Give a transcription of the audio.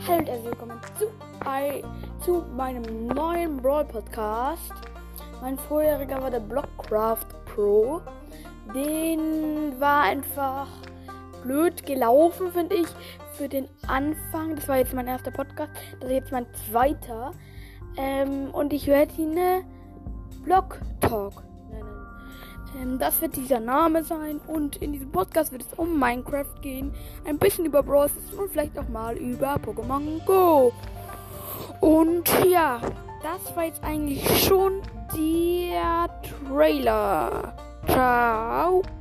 Hallo und herzlich willkommen zu meinem neuen Brawl Podcast. Mein vorheriger war der Blockcraft Pro. Den war einfach blöd gelaufen, finde ich, für den Anfang. Das war jetzt mein erster Podcast, das ist jetzt mein zweiter. Und ich werde ihn Block Talk nennen. Das wird dieser Name sein und in diesem Podcast wird es um Minecraft gehen, ein bisschen über Brawl Stars und vielleicht auch mal über Pokémon Go. Und ja, das war jetzt eigentlich schon der Trailer. Ciao.